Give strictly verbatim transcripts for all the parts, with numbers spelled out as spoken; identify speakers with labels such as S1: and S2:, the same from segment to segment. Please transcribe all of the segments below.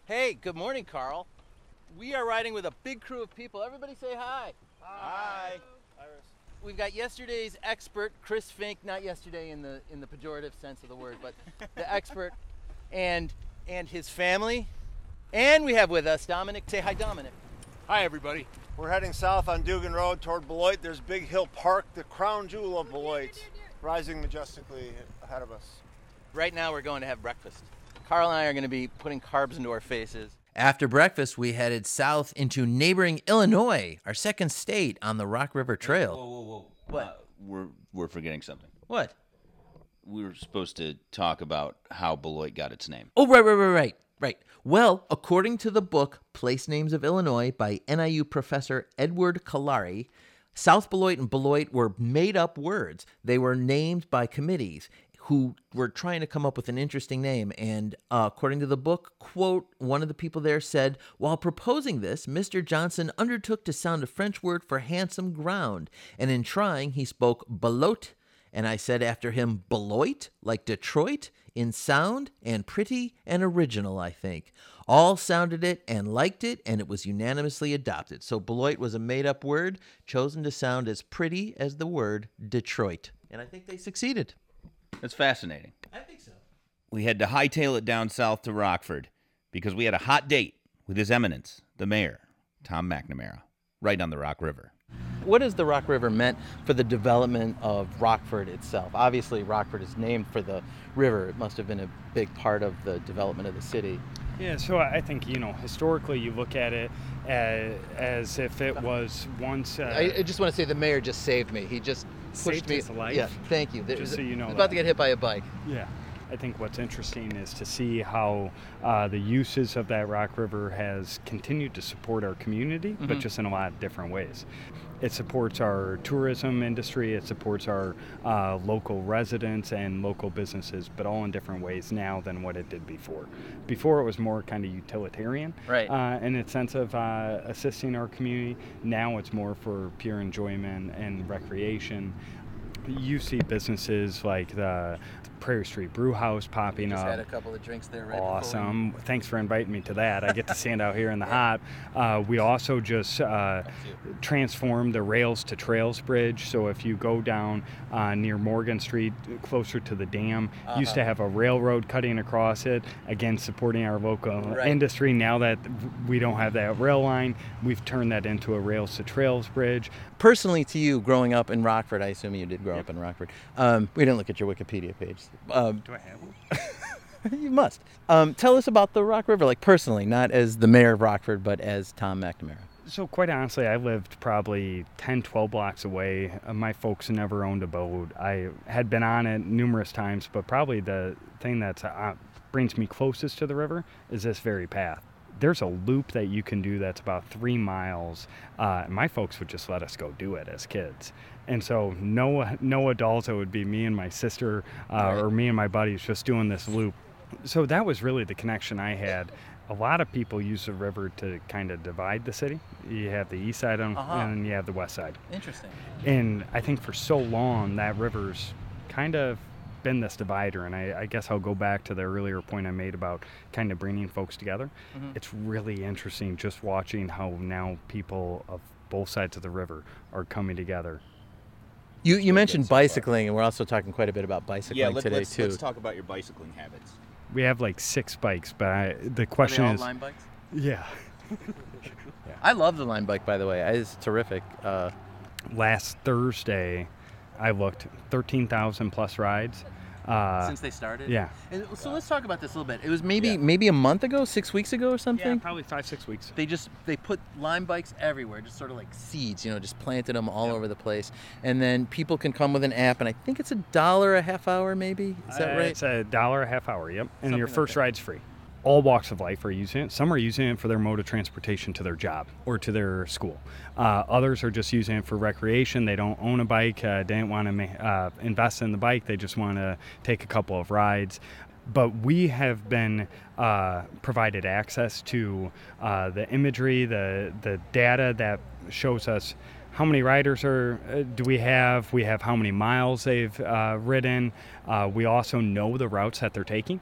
S1: Hey, good morning, Carl. We are riding with a big crew of people. Everybody say hi.
S2: Hi.
S1: Iris. We've got yesterday's expert, Chris Fink, not yesterday in the in the pejorative sense of the word, but the expert, and and his family. And we have with us Dominic. Say hi, Dominic.
S2: Hi, everybody. We're heading south on Dugan Road toward Beloit. There's Big Hill Park, the crown jewel of Beloit, rising majestically ahead of us.
S1: Right now we're going to have breakfast. Carl and I are going to be putting carbs into our faces.
S3: After breakfast, we headed south into neighboring Illinois, our second state on the Rock River Trail.
S4: Whoa, whoa, whoa.
S1: What?
S4: Uh, we're, we're forgetting something.
S3: What?
S4: We were supposed to talk about how Beloit got its name.
S3: Oh, right, right, right, right, right. Well, according to the book Place Names of Illinois by N I U professor Edward Kalari, South Beloit and Beloit were made-up words. They were named by committees who were trying to come up with an interesting name. And uh, according to the book, quote, one of the people there said, while proposing this, Mister Johnson undertook to sound a French word for handsome ground. And in trying, he spoke Beloit. And I said after him, Beloit, like Detroit, in sound and pretty and original, I think. All sounded it and liked it, and it was unanimously adopted. So Beloit was a made-up word chosen to sound as pretty as the word Detroit. And I think they succeeded.
S4: That's fascinating.
S3: I think so.
S4: We had to hightail it down south to Rockford because we had a hot date with His Eminence, the mayor, Tom McNamara, right on the Rock River.
S1: What has the Rock River meant for the development of Rockford itself? Obviously, Rockford is named for the river. It must have been a big part of the development of the city.
S5: Yeah, so I think, you know, historically you look at it as, as if it was once... Uh,
S1: I, I just want to say the mayor just saved me. He just pushed
S5: saved
S1: me.
S5: his life?
S1: Yeah, thank you. There,
S5: Just so you know
S1: I was about
S5: that.
S1: to get hit by a bike.
S5: Yeah. I think what's interesting is to see how uh, the uses of that Rock River has continued to support our community,
S1: Mm-hmm.
S5: but just in a lot of different ways. It supports our tourism industry, it supports our uh, local residents and local businesses, but all in different ways now than what it did before. Before it was more kind of utilitarian
S1: Right.
S5: uh, in its sense of uh, assisting our community. Now it's more for pure enjoyment and recreation. You see businesses like the Prairie Street Brew House popping
S1: Just
S5: up.
S1: had a couple of drinks there right
S5: Awesome. Thanks for inviting me to that. I get to stand out here in the hot. Uh, we also just uh, transformed the Rails to Trails Bridge. So if you go down uh, near Morgan Street, closer to the dam,
S1: Uh-huh.
S5: used to have a railroad cutting across it, again, supporting our local
S1: Right.
S5: industry. Now that we don't have that rail line, we've turned that into a Rails to Trails Bridge.
S1: Personally to you, growing up in Rockford, I assume you did grow up in Rockford. Um, we didn't look at your Wikipedia page. Um,
S5: Do I have one?
S1: you must. Um, tell us about the Rock River, like personally, not as the mayor of Rockford, but as Tom McNamara.
S5: So quite honestly, I lived probably ten, twelve blocks away. Uh, my folks never owned a boat. I had been on it numerous times, but probably the thing that uh, brings me closest to the river is this very path. There's a loop that you can do that's about three miles. Uh, and my folks would just let us go do it as kids. And so no no adults, it would be me and my sister uh,
S1: Right.
S5: or me and my buddies just doing this loop. So that was really the connection I had. A lot of people use the river to kind of divide the city. You have the east side on,
S1: Uh-huh.
S5: and you have the west side.
S1: Interesting.
S5: And I think for so long that river's kind of been this divider, and I, I guess I'll go back to the earlier point I made about kind of bringing folks together.
S1: Mhm.
S5: It's really interesting just watching how now people of both sides of the river are coming together.
S1: You you
S4: good
S1: mentioned
S4: so far.
S1: bicycling, and we're also talking quite a bit about bicycling today
S4: let's,
S1: too.
S4: let's talk about your bicycling habits.
S5: We have like six bikes, but I, the question is,
S1: line bikes?
S5: yeah.
S1: I love the line bike, by the way. It's terrific. Uh,
S5: Last Thursday, I looked thirteen thousand plus rides. Uh,
S1: since they started.
S5: yeah.
S1: And so let's talk about this a little bit. It was maybe
S4: Yeah.
S1: maybe a month ago, six weeks ago, or something.
S5: Yeah, probably five, six weeks.
S1: They just they put Lime bikes everywhere, just sort of like seeds, you know, just planted them all over the place. And then people can come with an app, and I think it's a dollar a half hour, maybe. Is that
S5: Uh,
S1: right?
S5: It's a dollar a half hour, yep. And
S1: Something
S5: your
S1: like
S5: first
S1: that.
S5: ride's free. All walks of life are using it. Some are using it for their mode of transportation to their job or to their school. Uh, others are just using it for recreation. They don't own a bike, uh, they don't want to ma- uh, invest in the bike. They just want to take a couple of rides. But we have been uh, provided access to uh, the imagery, the the data that shows us how many riders are uh, do we have. We have how many miles they've uh, ridden. Uh, we also know the routes that they're taking.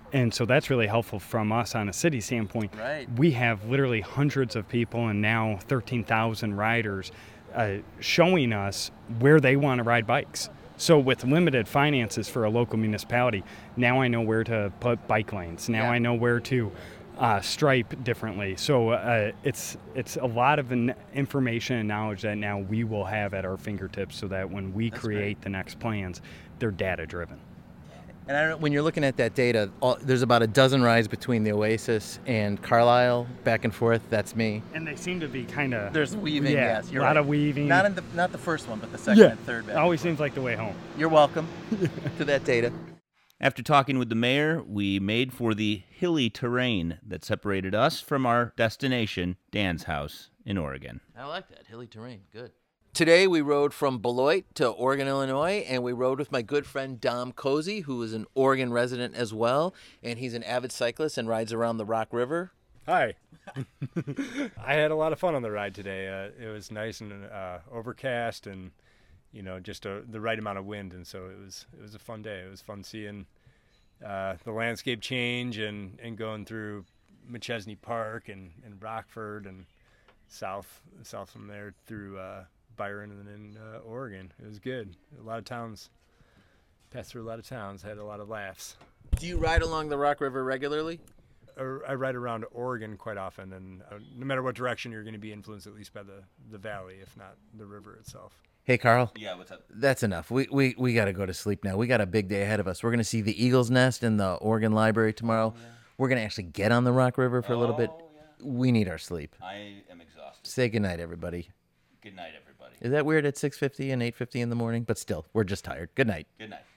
S5: And so that's really helpful from us on a city standpoint.
S1: Right.
S5: We have literally hundreds of people and now thirteen thousand riders uh, showing us where they want to ride bikes. So with limited finances for a local municipality, now I know where to put bike lanes. Now
S1: Yeah.
S5: I know where to uh, stripe differently. So uh, it's it's a lot of an information and knowledge that now we will have at our fingertips, so that when we
S1: That's
S5: create
S1: great.
S5: the next plans, they're data driven.
S1: And I don't, when you're looking at that data, all, there's about a dozen rides between the Oasis and Carlisle, back and forth. That's me.
S5: And they seem to be kind of
S1: There's weaving,
S5: yeah,
S1: yes, you're
S5: a lot
S1: right.
S5: of weaving.
S1: Not in the not the first one, but the second
S5: yeah,
S1: and third. Back.
S5: always seems like the way home.
S1: You're welcome to that data.
S4: After talking with the mayor, we made for the hilly terrain that separated us from our destination, Dan's house in Oregon.
S3: I like that. Hilly terrain. Good. Today we rode from Beloit to Oregon, Illinois, and we rode with my good friend Dom Cozy, who is an Oregon resident as well, and he's an avid cyclist and rides around the Rock River.
S6: Hi. I had a lot of fun on the ride today. Uh, it was nice and uh, overcast, and you know, just a, the right amount of wind, and so it was it was a fun day. It was fun seeing uh, the landscape change and, and going through McChesney Park and, and Rockford and south south from there through uh, Byron and then uh, Oregon. It was good. A lot of towns. Passed through a lot of towns. Had a lot of laughs.
S3: Do you ride along the Rock River regularly?
S6: I ride around Oregon quite often, and uh, no matter what direction, you're going to be influenced at least by the, the valley, if not the river itself.
S1: Hey, Carl.
S4: Yeah, what's up?
S1: That's enough. We we, we got to go to sleep now. We got a big day ahead of us. We're going to see the Eagle's Nest in the Oregon Library tomorrow. Oh, yeah. We're going to actually get on the Rock River for a little bit.
S4: Yeah.
S1: We need our sleep.
S4: I am exhausted.
S1: Say goodnight, everybody.
S4: Good night, everybody.
S1: Is that weird at six fifty and eight fifty in the morning? But still, we're just tired. Good night.
S4: Good night.